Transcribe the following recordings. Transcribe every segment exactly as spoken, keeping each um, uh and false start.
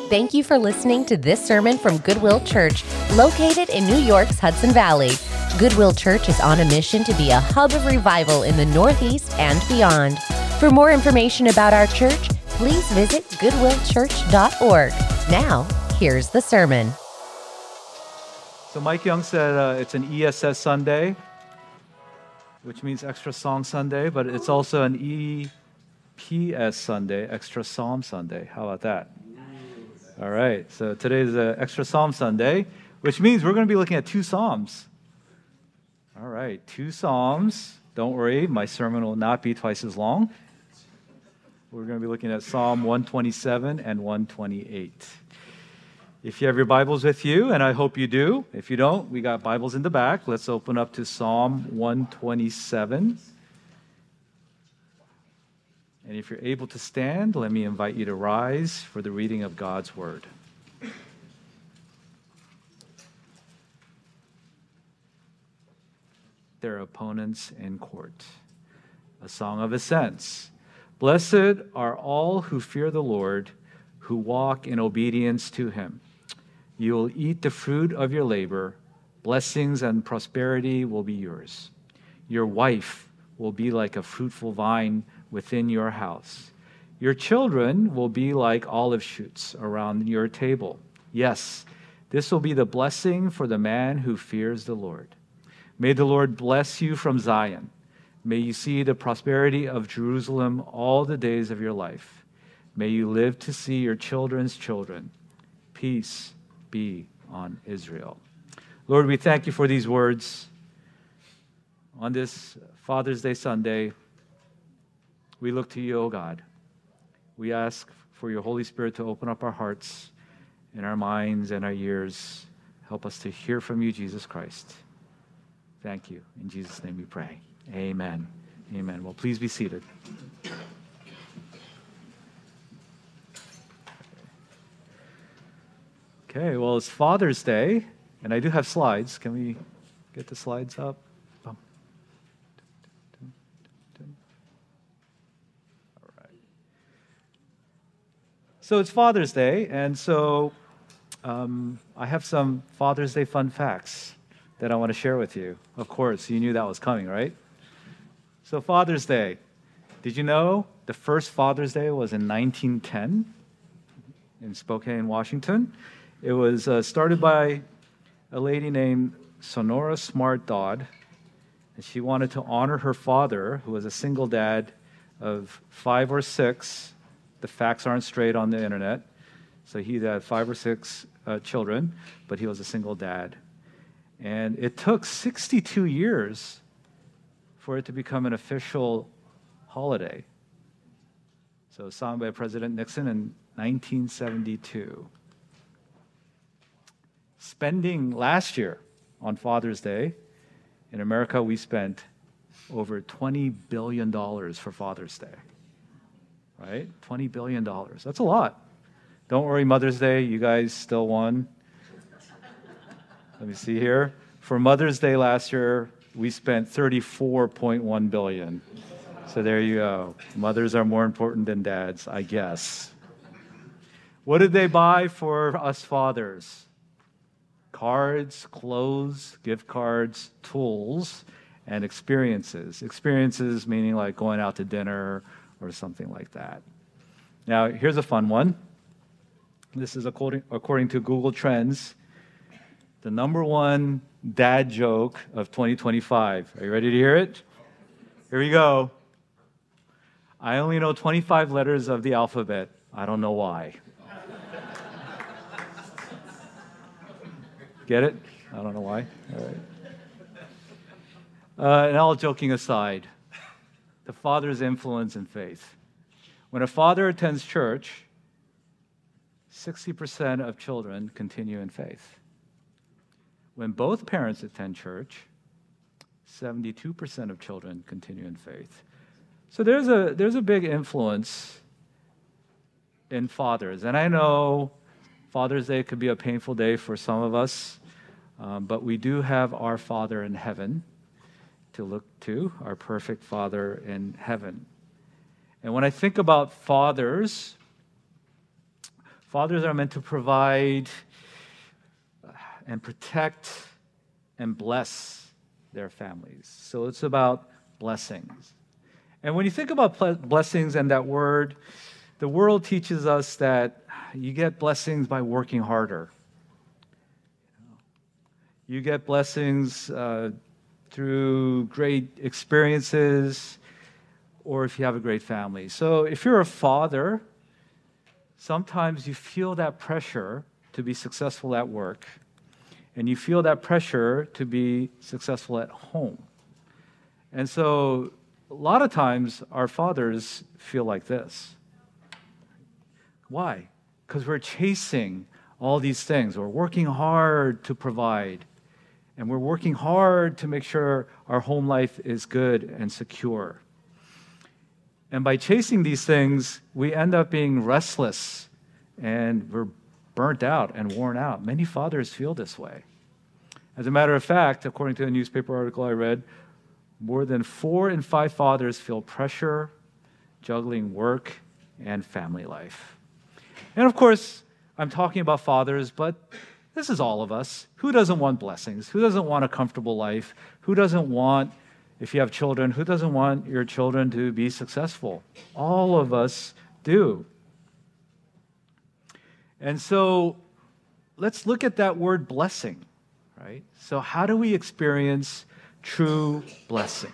Thank you for listening to this sermon from Goodwill Church, located in New York's Hudson Valley. Goodwill Church is on a mission to be a hub of revival in the Northeast and beyond. For more information about our church, please visit goodwill church dot org. Now, here's the sermon. So Mike Young said uh, it's an E S S Sunday, which means Extra Song Sunday, but it's also an E P S Sunday, Extra Psalm Sunday. How about that? All right, so today is an Extra Psalm Sunday, which means we're going to be looking at two Psalms. All right, two Psalms. Don't worry, my sermon will not be twice as long. We're going to be looking at Psalm one twenty-seven and one twenty-eight. If you have your Bibles with you, and I hope you do, if you don't, we got Bibles in the back. Let's open up to Psalm one twenty-seven. And if you're able to stand, let me invite you to rise for the reading of God's Word. Their opponents in court. A song of ascents. Blessed are all who fear the Lord, who walk in obedience to him. You will eat the fruit of your labor. Blessings and prosperity will be yours. Your wife will be like a fruitful vine within your house. Your children will be like olive shoots around your table. Yes, this will be the blessing for the man who fears the Lord. May the Lord bless you from Zion. May you see the prosperity of Jerusalem all the days of your life. May you live to see your children's children. Peace be on Israel. Lord, we thank you for these words. On this Father's Day Sunday, we look to you, O God. We ask for your Holy Spirit to open up our hearts and our minds and our ears. Help us to hear from you, Jesus Christ. Thank you. In Jesus' name we pray. Amen. Amen. Well, please be seated. Okay, well, it's Father's Day, and I do have slides. Can we get the slides up? All right. So it's Father's Day, and so um, I have some Father's Day fun facts that I want to share with you. Of course, you knew that was coming, right? So Father's Day. Did you know the first Father's Day was in nineteen ten in Spokane, Washington? It was uh, started by a lady named Sonora Smart Dodd, and she wanted to honor her father, who was a single dad of five or six. The facts aren't straight on the internet. So he had five or six uh, children, but he was a single dad. And it took sixty-two years for it to become an official holiday. So signed by President Nixon in nineteen seventy-two. Spending last year on Father's Day, in America we spent over twenty billion dollars for Father's Day. Right? twenty billion dollars. That's a lot. Don't worry, Mother's Day, you guys still won. Let me see here. For Mother's Day last year, we spent thirty-four point one billion dollars. So there you go. Mothers are more important than dads, I guess. What did they buy for us fathers? Cards, clothes, gift cards, tools, and experiences. Experiences meaning like going out to dinner or something like that. Now, here's a fun one. This is according, according to Google Trends. The number one dad joke of twenty twenty-five. Are you ready to hear it? Here we go. I only know twenty-five letters of the alphabet. I don't know why. Get it? I don't know why. All right. Uh, and all joking aside, the father's influence in faith. When a father attends church, sixty percent of children continue in faith. When both parents attend church, seventy-two percent of children continue in faith. So there's a there's a big influence in fathers. And I know Father's Day could be a painful day for some of us, um, but we do have our Father in heaven to look to, our perfect Father in heaven. And when I think about fathers, Fathers are meant to provide and protect and bless their families. So it's about blessings. And when you think about blessings and that word, the world teaches us that you get blessings by working harder. You get blessings uh, through great experiences, or if you have a great family. So if you're a father, sometimes you feel that pressure to be successful at work, and you feel that pressure to be successful at home. And so a lot of times our fathers feel like this. Why? Because we're chasing all these things. We're working hard to provide, and we're working hard to make sure our home life is good and secure. And by chasing these things, we end up being restless, and we're burnt out and worn out. Many fathers feel this way. As a matter of fact, according to a newspaper article I read, more than four in five fathers feel pressure juggling work and family life. And of course, I'm talking about fathers, but this is all of us. Who doesn't want blessings? Who doesn't want a comfortable life? Who doesn't want, if you have children, who doesn't want your children to be successful? All of us do. And so let's look at that word blessing, right? So how do we experience true blessing?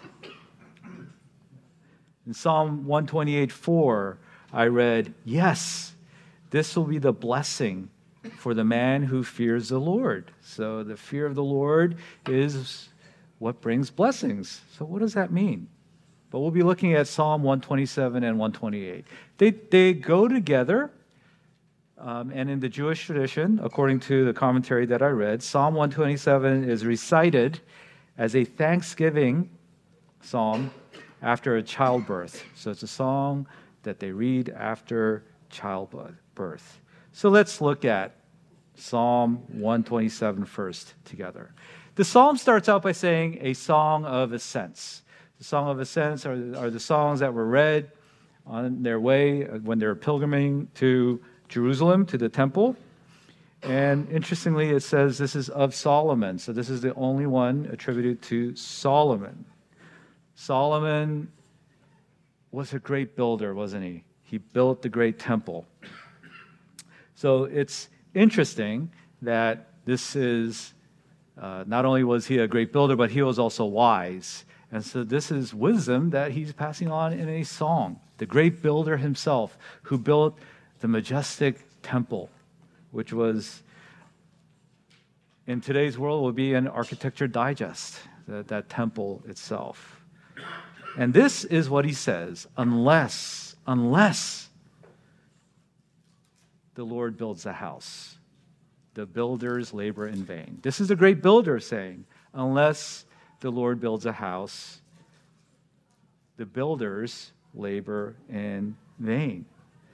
In Psalm one twenty-eight four, I read, "Yes, this will be the blessing for the man who fears the Lord." So the fear of the Lord is what brings blessings. So what does that mean? But we'll be looking at Psalm one twenty-seven and one twenty-eight. They, they go together, um, and in the Jewish tradition, according to the commentary that I read, Psalm one twenty-seven is recited as a thanksgiving psalm after a childbirth. So it's a song that they read after childbirth. So let's look at Psalm one twenty-seven first together. The psalm starts out by saying a song of ascents. The song of ascents are, are the songs that were read on their way when they were pilgriming to Jerusalem, to the temple. And interestingly, it says this is of Solomon. So this is the only one attributed to Solomon. Solomon was a great builder, wasn't he? He built the great temple. So it's interesting that this is, uh, not only was he a great builder, but he was also wise. And so this is wisdom that he's passing on in a song. The great builder himself who built the majestic temple, which was, in today's world, would be an Architecture Digest, that, that temple itself. And this is what he says, unless, unless the Lord builds a house, the builders labor in vain. This is the great builder saying, unless the Lord builds a house, the builders labor in vain.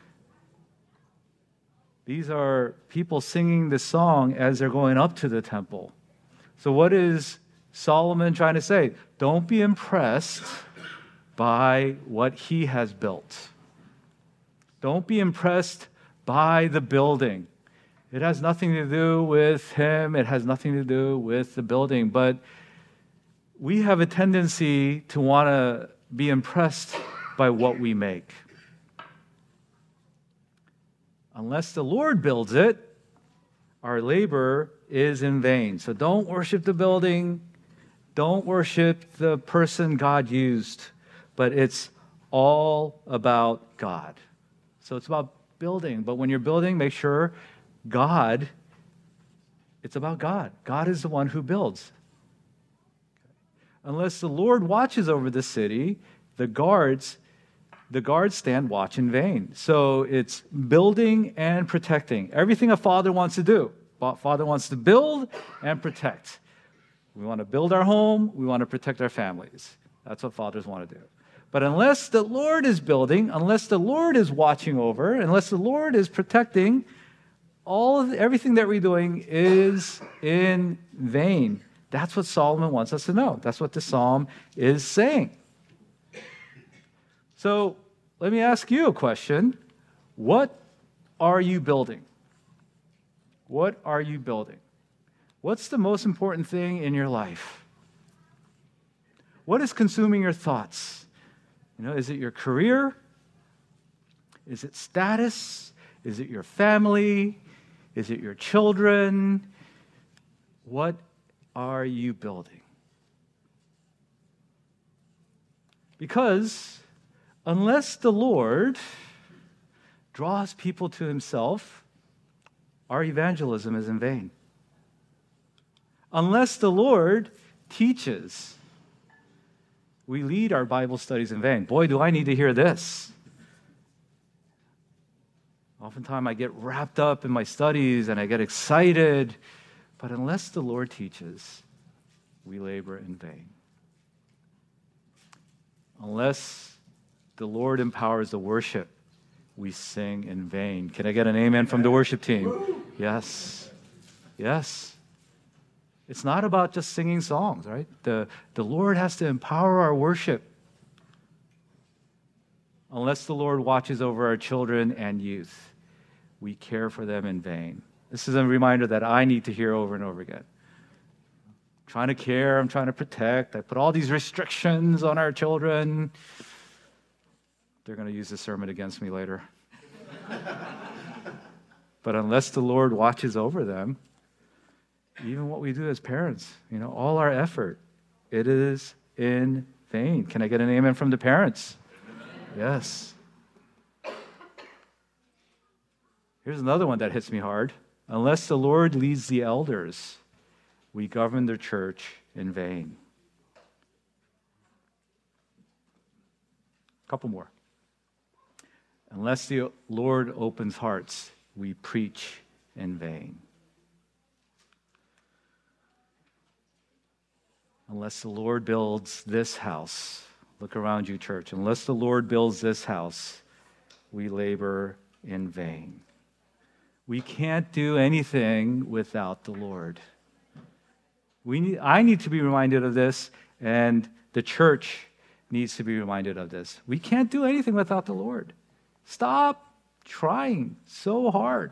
These are people singing this song as they're going up to the temple. So what is Solomon trying to say? Don't be impressed by what he has built. Don't be impressed by the building. It has nothing to do with him. It has nothing to do with the building. But we have a tendency to want to be impressed by what we make. Unless the Lord builds it, our labor is in vain. So don't worship the building. Don't worship the person God used. But it's all about God. So it's about building. But when you're building, make sure God, it's about God. God is the one who builds. Unless the Lord watches over the city, the guards The guards stand watch in vain. So it's building and protecting. Everything a father wants to do. Father wants to build and protect. We want to build our home. We want to protect our families. That's what fathers want to do. But unless the Lord is building, unless the Lord is watching over, unless the Lord is protecting, all of the, everything that we're doing is in vain. That's what Solomon wants us to know. That's what the psalm is saying. So let me ask you a question. What are you building? What are you building? What's the most important thing in your life? What is consuming your thoughts? You know, is it your career? Is it status? Is it your family? Is it your children? What are you building? Because unless the Lord draws people to himself, our evangelism is in vain. Unless the Lord teaches, we lead our Bible studies in vain. Boy, do I need to hear this. Oftentimes I get wrapped up in my studies and I get excited, but unless the Lord teaches, we labor in vain. Unless the Lord empowers the worship, we sing in vain. Can I get an amen from the worship team? Yes. Yes. It's not about just singing songs, right? The, the Lord has to empower our worship. Unless the Lord watches over our children and youth, we care for them in vain. This is a reminder that I need to hear over and over again. I'm trying to care, I'm trying to protect. I put all these restrictions on our children. They're going to use this sermon against me later. But unless the Lord watches over them, even what we do as parents, you know, all our effort, it is in vain. Can I get an amen from the parents? Yes. Here's another one that hits me hard. Unless the Lord leads the elders, we govern the church in vain. A couple more. Unless the Lord opens hearts, we preach in vain. Unless the Lord builds this house, look around you, church. Unless the Lord builds this house, we labor in vain. We can't do anything without the Lord. We need, I need to be reminded of this, and the church needs to be reminded of this. We can't do anything without the Lord. Stop trying so hard.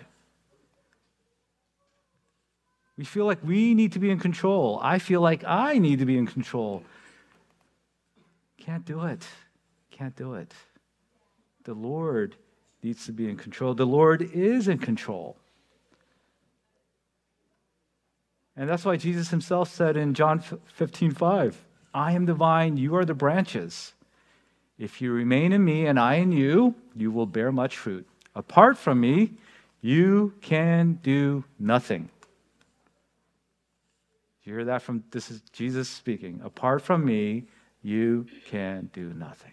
We feel like we need to be in control. I feel like I need to be in control. Can't do it. Can't do it. The Lord needs to be in control. The Lord is in control. And that's why Jesus himself said in John fifteen five, I am the vine, you are the branches. If you remain in me and I in you, you will bear much fruit. Apart from me, you can do nothing. You hear that from, this is Jesus speaking. Apart from me, you can do nothing.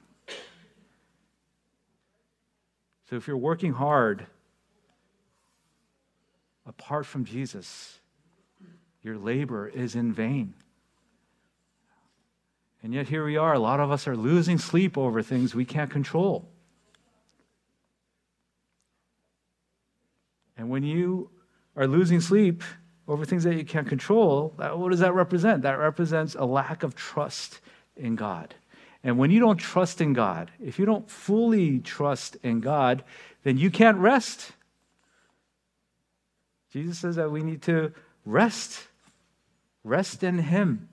So if you're working hard apart from Jesus, your labor is in vain. And yet here we are, a lot of us are losing sleep over things we can't control. And when you are losing sleep over things that you can't control, that, what does that represent? That represents a lack of trust in God. And when you don't trust in God, if you don't fully trust in God, then you can't rest. Jesus says that we need to rest. Rest in Him.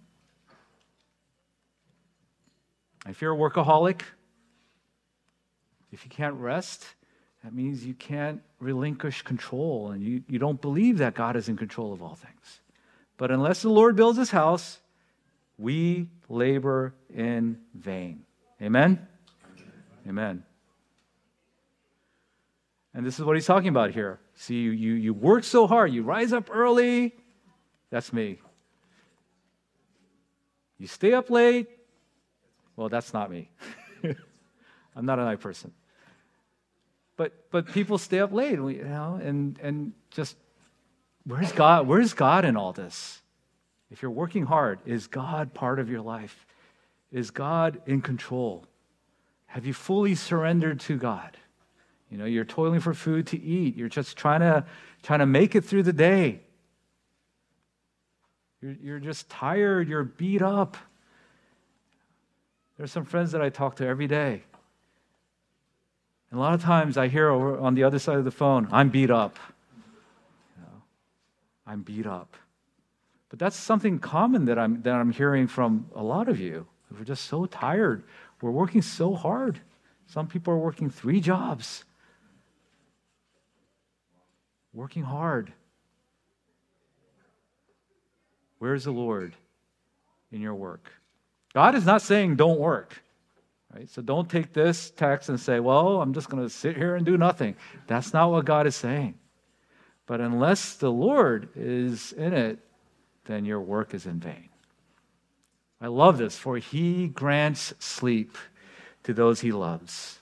If you're a workaholic, if you can't rest, that means you can't relinquish control, and you, you don't believe that God is in control of all things. But unless the Lord builds His house, we labor in vain. Amen? Amen. And this is what he's talking about here. See, you, you, you work so hard, you rise up early. That's me. You stay up late. Well, that's not me. I'm not a night person. But but people stay up late, you know, and and just where's God? Where's God in all this? If you're working hard, is God part of your life? Is God in control? Have you fully surrendered to God? You know, you're toiling for food to eat. You're just trying to trying to make it through the day. You're you're just tired. You're beat up. There's some friends that I talk to every day. And a lot of times I hear over on the other side of the phone, I'm beat up. You know, I'm beat up. But that's something common that I'm that I'm hearing from a lot of you. We're just so tired. We're working so hard. Some people are working three jobs. Working hard. Where's the Lord in your work? God is not saying don't work. Right? So don't take this text and say, well, I'm just going to sit here and do nothing. That's not what God is saying. But unless the Lord is in it, then your work is in vain. I love this, for he grants sleep to those he loves.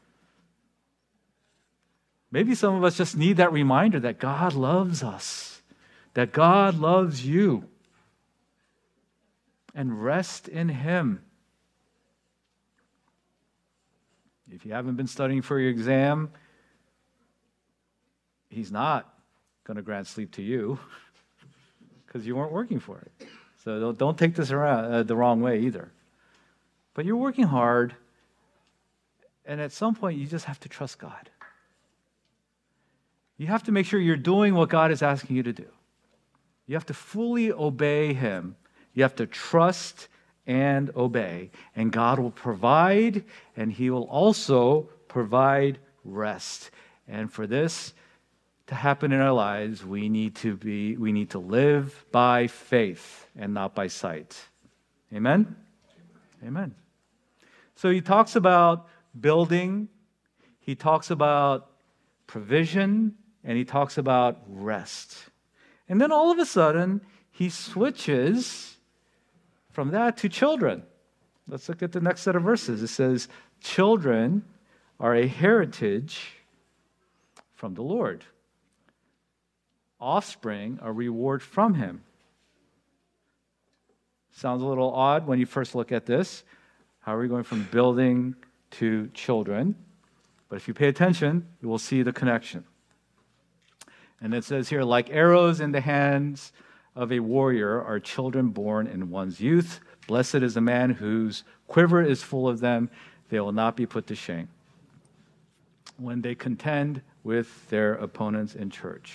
Maybe some of us just need that reminder that God loves us, that God loves you, and rest in him. If you haven't been studying for your exam, he's not going to grant sleep to you because you weren't working for it. So don't, don't take this around uh, the wrong way either. But you're working hard, and at some point you just have to trust God. You have to make sure you're doing what God is asking you to do. You have to fully obey him. You have to trust and obey, and God will provide, and he will also provide rest. And for this to happen in our lives, we need to be we need to live by faith and not by sight. Amen? Amen. So he talks about building, he talks about provision, and he talks about rest. And then all of a sudden, he switches from that to children. Let's look at the next set of verses. It says, children are a heritage from the Lord. Offspring, a reward from him. Sounds a little odd when you first look at this. How are we going from building to children? But if you pay attention, you will see the connection. And it says here, like arrows in the hands of a warrior are children born in one's youth. Blessed is the man whose quiver is full of them. They will not be put to shame when they contend with their opponents in church.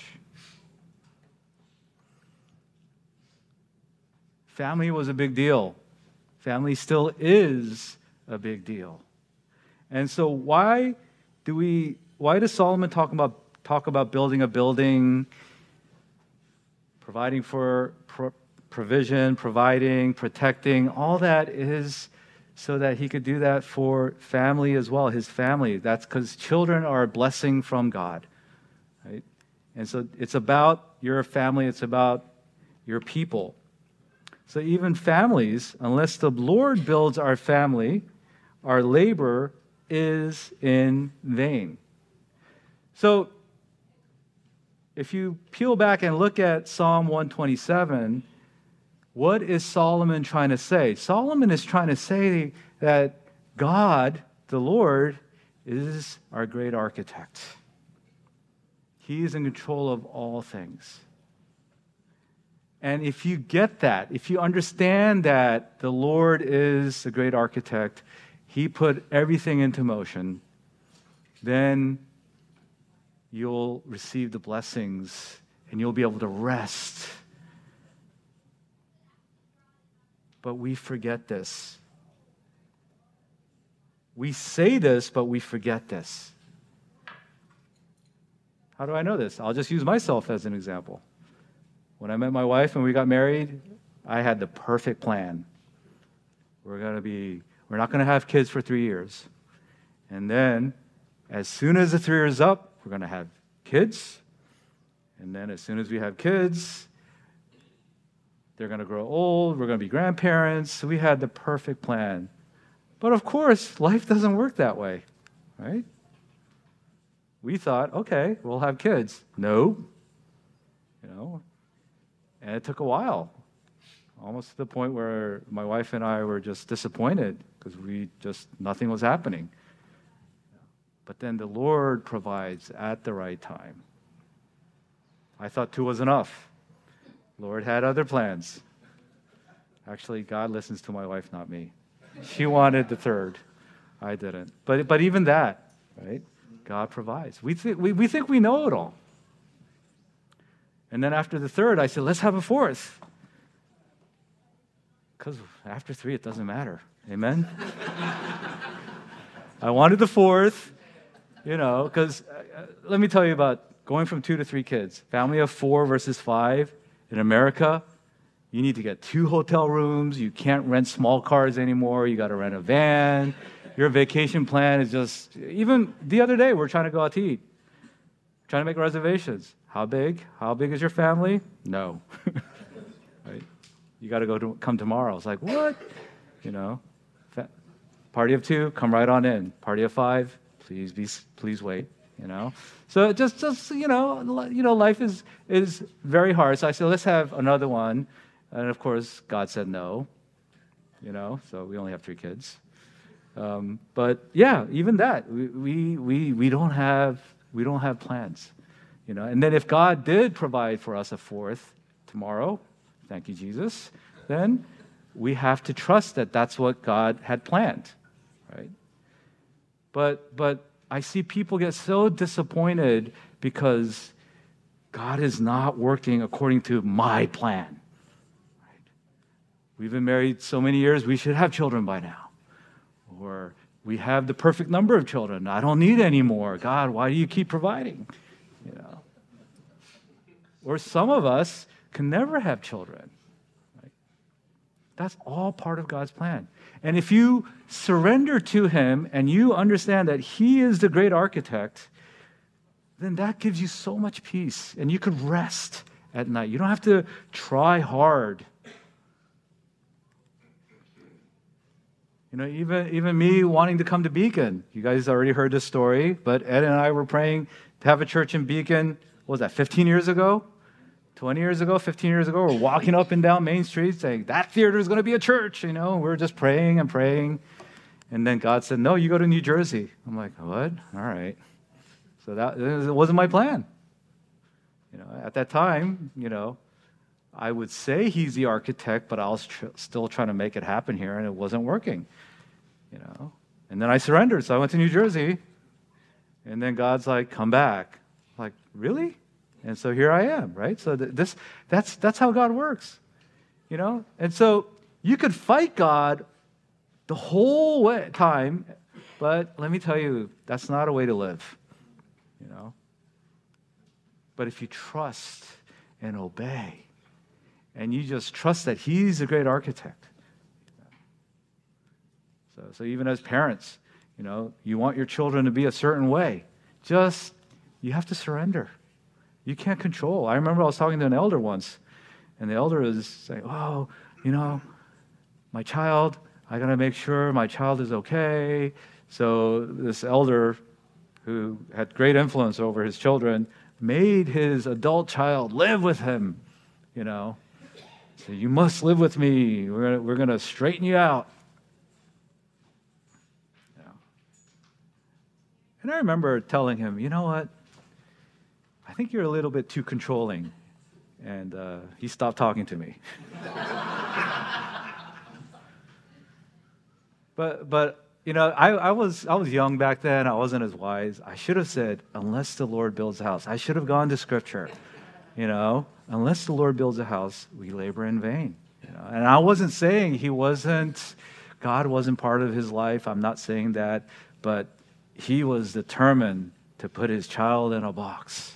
Family was a big deal. Family still is a big deal. And so why do we why does Solomon talk about talk about building a building, providing for pro- provision, providing, protecting? All that is so that he could do that for family as well, his family. That's because children are a blessing from God, right? And so it's about your family, it's about your people. So even families, unless the Lord builds our family, our labor is in vain. So if you peel back and look at Psalm one twenty-seven, what is Solomon trying to say? Solomon is trying to say that God, the Lord, is our great architect. He is in control of all things. And if you get that, if you understand that the Lord is the great architect, he put everything into motion, then you'll receive the blessings and you'll be able to rest. But we forget this. We say this, but we forget this. How do I know this? I'll just use myself as an example. When I met my wife and we got married, I had the perfect plan. We're going to be, we're not going to have kids for three years. And then, as soon as the three years up, we're going to have kids. And then as soon as we have kids, they're going to grow old. We're going to be grandparents. So we had the perfect plan. But of course, life doesn't work that way, right? We thought, okay, we'll have kids. No. You know, and it took a while, almost to the point where my wife and I were just disappointed because we just, nothing was happening. But then the Lord provides at the right time. I thought two was enough. Lord had other plans. Actually, God listens to my wife, not me. She wanted the third. I didn't. But but even that, right? God provides. We think we, we think we know it all. And then after the third, I said, let's have a fourth. Because after three, it doesn't matter. Amen? I wanted the fourth, you know, because uh, let me tell you about going from two to three kids. Family of four versus five in America, you need to get two hotel rooms. You can't rent small cars anymore. You got to rent a van. Your vacation plan is just, even the other day, we're trying to go out to eat, trying to make reservations. How big? How big is your family? No. Right? You got to go to come tomorrow. It's like, what? You know, fa- party of two, come right on in. Party of five, please be, please wait. You know, so just, just you know, you know, life is is very hard. So I said, let's have another one, and of course, God said no. You know, so we only have three kids. Um, but yeah, even that, we, we we we don't have we don't have plans. You know, and then if God did provide for us a fourth tomorrow, thank you, Jesus, then we have to trust that that's what God had planned, right? But but. I see people get so disappointed because God is not working according to my plan. Right? We've been married so many years, we should have children by now. Or we have the perfect number of children. I don't need any more. God, why do you keep providing? You know. Or some of us can never have children. Right? That's all part of God's plan. And if you surrender to him and you understand that he is the great architect, then that gives you so much peace. And you can rest at night. You don't have to try hard. You know, even, even me wanting to come to Beacon. You guys already heard this story, but Ed and I were praying to have a church in Beacon, what was that, fifteen years ago? twenty years ago, fifteen years ago, we're walking up and down Main Street saying, that theater is going to be a church, you know. We're just praying and praying. And then God said, no, you go to New Jersey. I'm like, what? All right. So that it wasn't my plan. You know, at that time, you know, I would say he's the architect, but I was tr- still trying to make it happen here, and it wasn't working, you know. And then I surrendered, so I went to New Jersey. And then God's like, come back. I'm like, really? And so here I am, right? So th- this, that's that's how God works, you know? And so you could fight God the whole way, time, but let me tell you, that's not a way to live, you know? But if you trust and obey, and you just trust that he's a great architect. So, so even as parents, you know, you want your children to be a certain way, just, you have to surrender. You can't control. I remember I was talking to an elder once, and the elder was saying, oh, you know, my child, I got to make sure my child is okay. So this elder, who had great influence over his children, made his adult child live with him, you know. So you must live with me. We're gonna, we're going to straighten you out. You know. And I remember telling him, you know what? I think you're a little bit too controlling. And uh, he stopped talking to me. but, but you know, I, I was I was young back then. I wasn't as wise. I should have said, unless the Lord builds a house. I should have gone to Scripture. You know, unless the Lord builds a house, we labor in vain. You know? And I wasn't saying he wasn't, God wasn't part of his life. I'm not saying that. But he was determined to put his child in a box.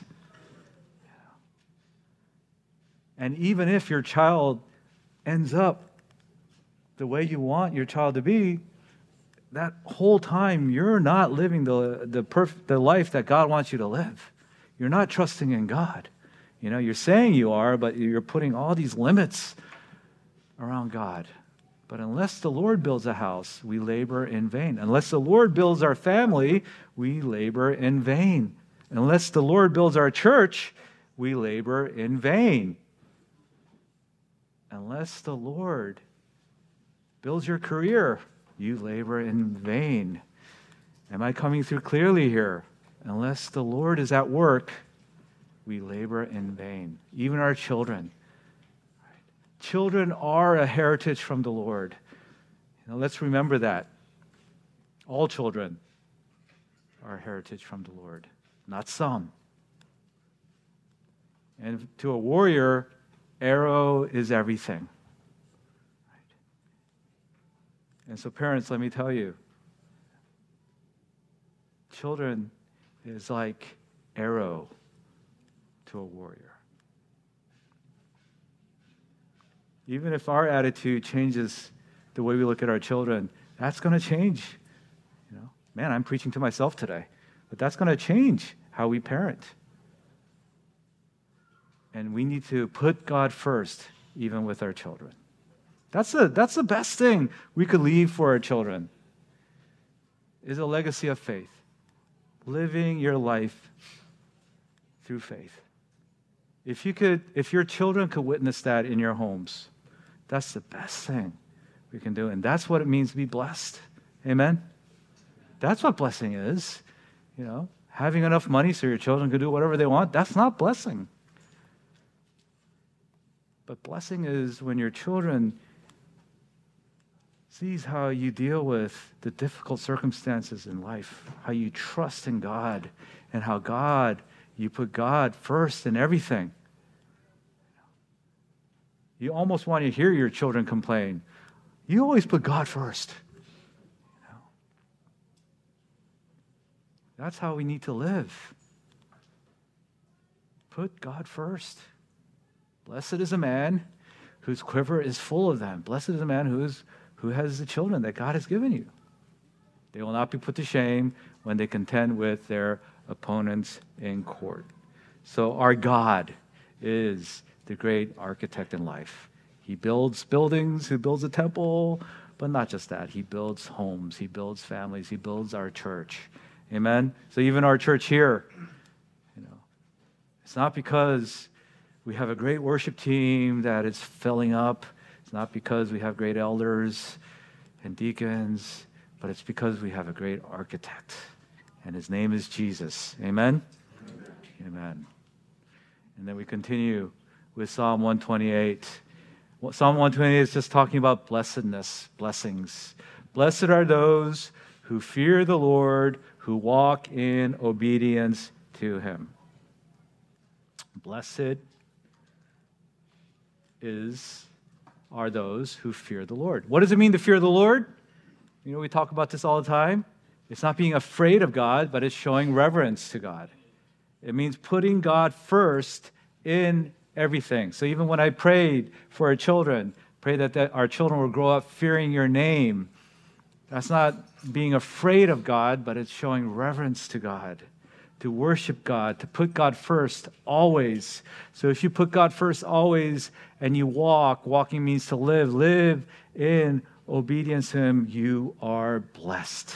And even if your child ends up the way you want your child to be, that whole time you're not living the the perf- the life that God wants you to live. You're not trusting in God. You know, you're saying you are, but you're putting all these limits around God. But unless the Lord builds a house, we labor in vain. Unless the Lord builds our family, we labor in vain. Unless the Lord builds our church, we labor in vain. Unless the Lord builds your career, you labor in vain. Am I coming through clearly here? Unless the Lord is at work, we labor in vain. Even our children. Children are a heritage from the Lord. You know, let's remember that. All children are a heritage from the Lord, not some. And to a warrior, arrow is everything. Right? And so parents, let me tell you, children is like arrow to a warrior. Even if our attitude changes the way we look at our children, that's going to change. You know, man, I'm preaching to myself today, but that's going to change how we parent. And we need to put God first, even with our children. That's the, that's the best thing we could leave for our children, is a legacy of faith. Living your life through faith. If you could, if your children could witness that in your homes, that's the best thing we can do. And that's what it means to be blessed. Amen? That's what blessing is. You know, having enough money so your children can do whatever they want, that's not blessing. But blessing is when your children sees how you deal with the difficult circumstances in life, how you trust in God, and how God, you put God first in everything. You almost want to hear your children complain. You always put God first. You know? That's how we need to live. Put God first. Blessed is a man whose quiver is full of them. Blessed is a man who is who has the children that God has given you. They will not be put to shame when they contend with their opponents in court. So our God is the great architect in life. He builds buildings, he builds a temple, but not just that. He builds homes, he builds families, he builds our church. Amen? So even our church here, you know, it's not because we have a great worship team that is filling up. It's not because we have great elders and deacons, but it's because we have a great architect, and his name is Jesus. Amen? Amen. Amen. And then we continue with Psalm one twenty-eight. Well, Psalm one twenty-eight is just talking about blessedness, blessings. Blessed are those who fear the Lord, who walk in obedience to him. Blessed is are those who fear the Lord. What does it mean to fear the Lord? You know, we talk about this all the time. It's not being afraid of God, but it's showing reverence to God. It means putting God first in everything. So even when I prayed for our children, pray that, that our children will grow up fearing your name, that's not being afraid of God, but it's showing reverence to God, to worship God, to put God first always. So if you put God first always and you walk, walking means to live, live in obedience to him, you are blessed.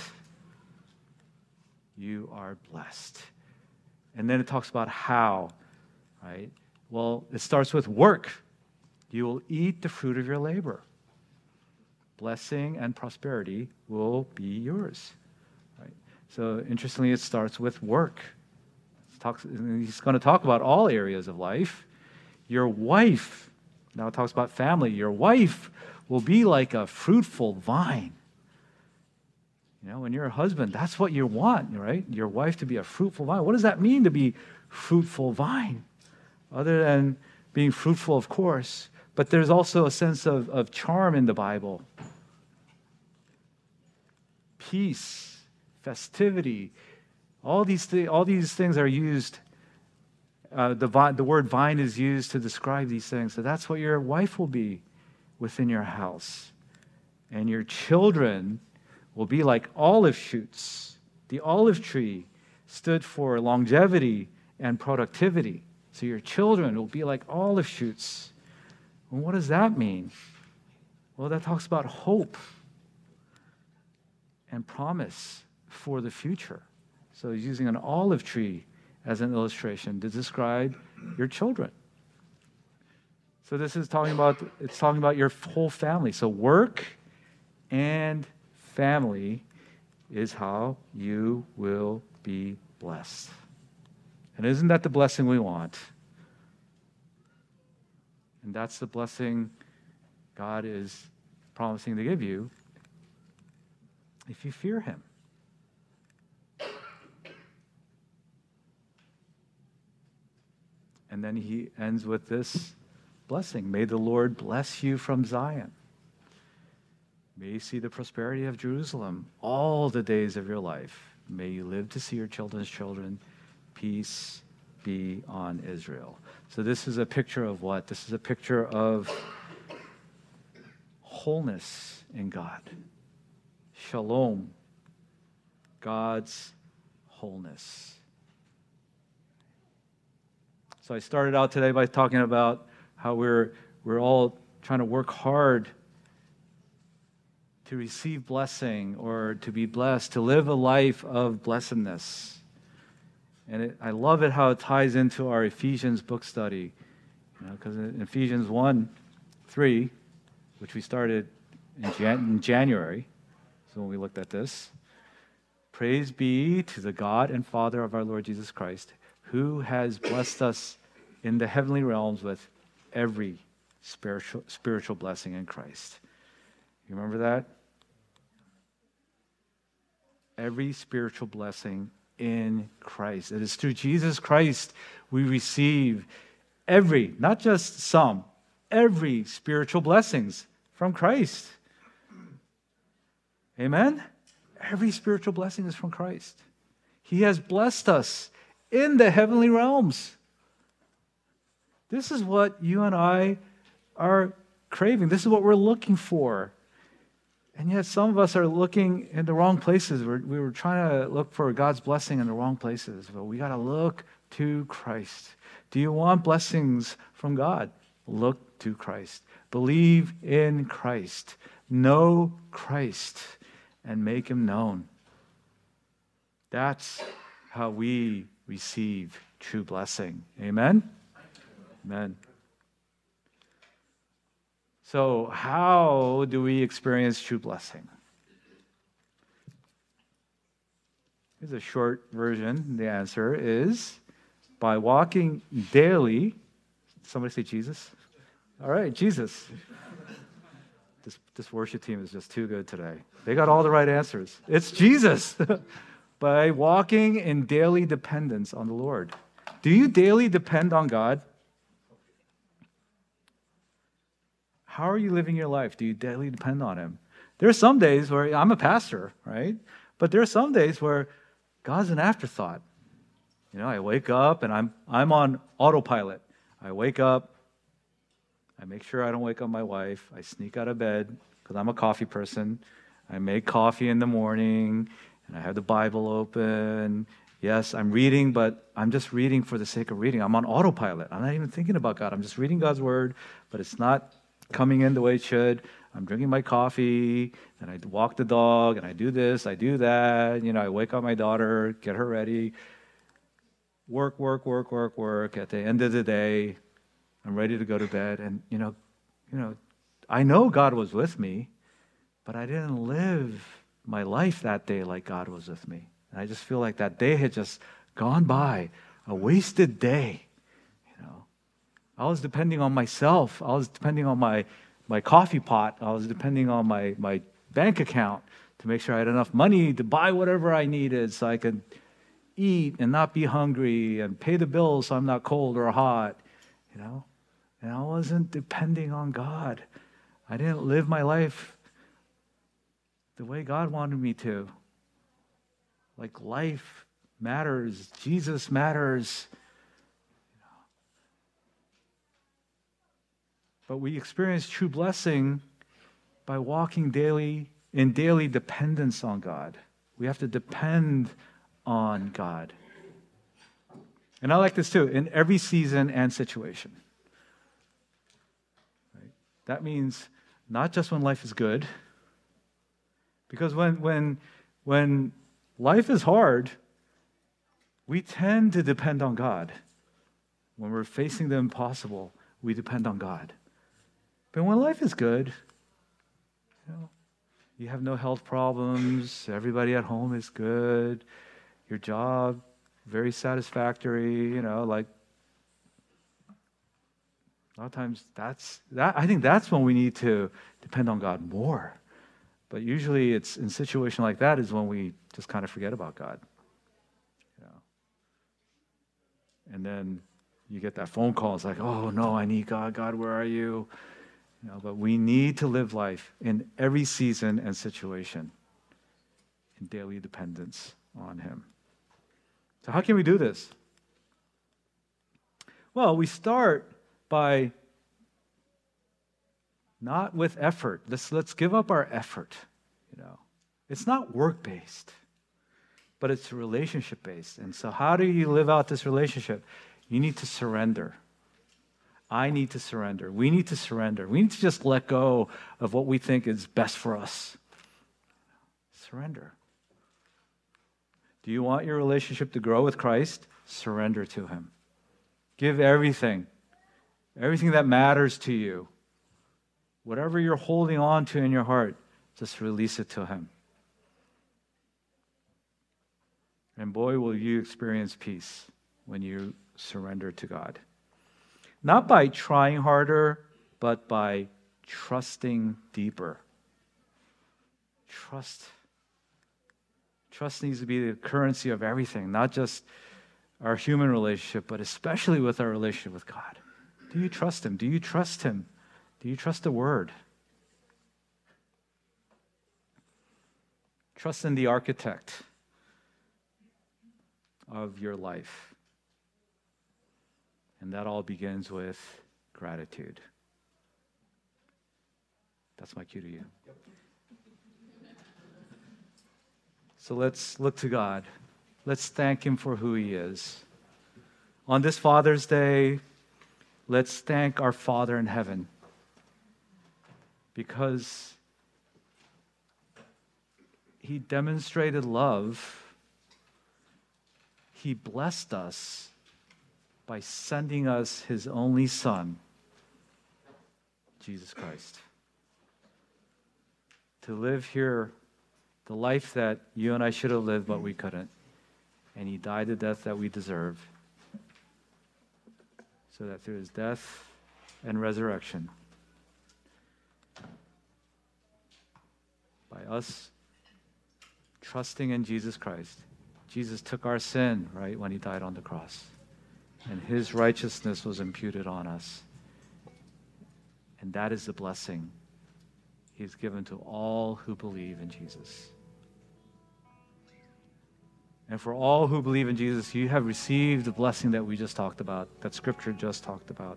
You are blessed. And then it talks about how, right? Well, it starts with work. You will eat the fruit of your labor. Blessing and prosperity will be yours. Right? So interestingly, it starts with work. It talks, he's going to talk about all areas of life. Your wife, now it talks about family. Your wife will be like a fruitful vine. You know, when you're a husband, that's what you want, right? Your wife to be a fruitful vine. What does that mean to be fruitful vine? Other than being fruitful, of course, but there's also a sense of, of charm in the Bible. Peace, festivity, all these, th- all these things are used. Uh, the, vi- the word vine is used to describe these things. So that's what your wife will be within your house. And your children will be like olive shoots. The olive tree stood for longevity and productivity. So your children will be like olive shoots. And what does that mean? Well, that talks about hope and promise for the future. So he's using an olive tree as an illustration to describe your children. So this is talking about, it's talking about your whole family. So work and family is how you will be blessed. And isn't that the blessing we want? And that's the blessing God is promising to give you if you fear him. And And then he ends with this blessing. May the Lord bless you from Zion. May you see the prosperity of Jerusalem all the days of your life. May you live to see your children's children. Peace be on Israel. So this is a picture of what? This is a picture of wholeness in God. Shalom. God's wholeness. So I started out today by talking about how we're we're all trying to work hard to receive blessing or to be blessed, to live a life of blessedness. And it, I love it how it ties into our Ephesians book study. You know, because in Ephesians one, three, which we started in, Jan- in January, so when we looked at this, praise be to the God and Father of our Lord Jesus Christ, who has blessed us in the heavenly realms with every spiritual spiritual blessing in Christ. You remember that? Every spiritual blessing in Christ. It is through Jesus Christ we receive every, not just some, every spiritual blessings from Christ. Amen? Every spiritual blessing is from Christ. He has blessed us in the heavenly realms. This is what you and I are craving. This is what we're looking for. And yet some of us are looking in the wrong places. We're, we were trying to look for God's blessing in the wrong places. But we got to look to Christ. Do you want blessings from God? Look to Christ. Believe in Christ. Know Christ and make him known. That's how we receive true blessing. Amen? Amen. So how do we experience true blessing? Here's a short version. The answer is by walking daily. Somebody say Jesus? All right, Jesus. This, this worship team is just too good today. They got all the right answers. It's Jesus. By walking in daily dependence on the Lord. Do you daily depend on God? How are you living your life? Do you daily depend on him? There are some days where I'm a pastor, right? But there are some days where God's an afterthought. You know, I wake up and I'm I'm on autopilot. I wake up, I make sure I don't wake up my wife. I sneak out of bed because I'm a coffee person. I make coffee in the morning and I have the Bible open. Yes, I'm reading, but I'm just reading for the sake of reading. I'm on autopilot. I'm not even thinking about God. I'm just reading God's word, but it's not coming in the way it should. I'm drinking my coffee, and I walk the dog, and I do this, I do that. You know, I wake up my daughter, get her ready. Work, work, work, work, work. At the end of the day, I'm ready to go to bed. And, you know, you know, I know God was with me, but I didn't live my life that day like God was with me. And I just feel like that day had just gone by, a wasted day. I was depending on myself. I was depending on my, my coffee pot. I was depending on my, my bank account to make sure I had enough money to buy whatever I needed so I could eat and not be hungry and pay the bills so I'm not cold or hot, you know? And I wasn't depending on God. I didn't live my life the way God wanted me to. Like life matters. Jesus matters. But we experience true blessing by walking daily in daily dependence on God. We have to depend on God. And I like this too, in every season and situation. Right? That means not just when life is good, because when when when life is hard, we tend to depend on God. When we're facing the impossible, we depend on God. But when life is good, you know, you have no health problems, everybody at home is good, your job, very satisfactory, you know, like, a lot of times that's, that. I think that's when we need to depend on God more. But usually it's in a situation like that is when we just kind of forget about God. You know. And then You get that phone call. It's like, oh, no, I need God. God, where are you? You know, but we need to live life in every season and situation in daily dependence on him. So how can we do this? Well, we start by not with effort. Let's, let's give up our effort. You know, it's not work-based, but it's relationship-based. And so how do you live out this relationship? You need to surrender. I need to surrender. We need to surrender. We need to just let go of what we think is best for us. Surrender. Do you want your relationship to grow with Christ? Surrender to him. Give everything, everything that matters to you. Whatever you're holding on to in your heart, just release it to him. And boy, will you experience peace when you surrender to God. Not by trying harder, but by trusting deeper. Trust. Trust needs to be the currency of everything, not just our human relationship, but especially with our relationship with God. Do you trust him? Do you trust him? Do you trust the word? Trust in the architect of your life. And that all begins with gratitude. That's my cue to you. So let's look to God. Let's thank him for who he is. On this Father's Day, let's thank our Father in heaven, because he demonstrated love. He blessed us by sending us his only Son, Jesus Christ, to live here the life that you and I should have lived, but we couldn't. And he died the death that we deserve, so that through his death and resurrection, by us trusting in Jesus Christ, Jesus took our sin, right, when he died on the cross. And his righteousness was imputed on us. And that is the blessing he's given to all who believe in Jesus. And for all who believe in Jesus, you have received the blessing that we just talked about, that Scripture just talked about.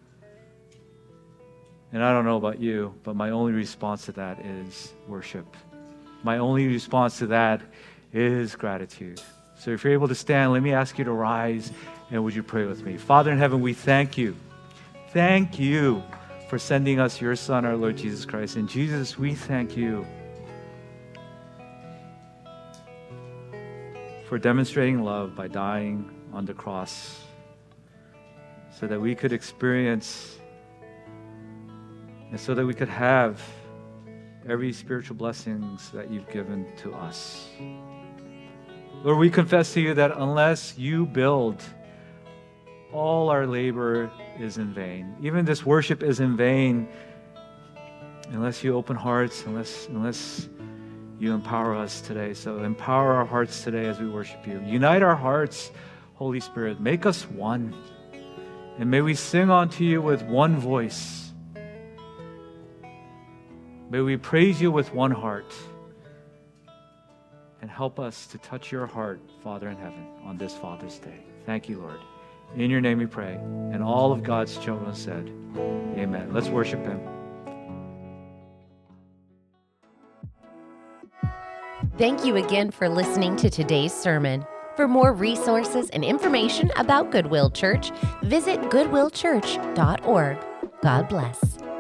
And I don't know about you, but my only response to that is worship. My only response to that is gratitude. So if you're able to stand, let me ask you to rise, and would you pray with me? Father in heaven, we thank you. Thank you for sending us your Son, our Lord Jesus Christ. And Jesus, we thank you for demonstrating love by dying on the cross so that we could experience and so that we could have every spiritual blessings that you've given to us. Lord, we confess to you that unless you build, all our labor is in vain. Even this worship is in vain unless you open hearts, unless unless you empower us today. So empower our hearts today as we worship you. Unite our hearts, Holy Spirit. Make us one. And may we sing unto you with one voice. May we praise you with one heart. And help us to touch your heart, Father in heaven, on this Father's Day. Thank you, Lord. In your name we pray. And all of God's children said, amen. Let's worship him. Thank you again for listening to today's sermon. For more resources and information about Goodwill Church, visit goodwill church dot org. God bless.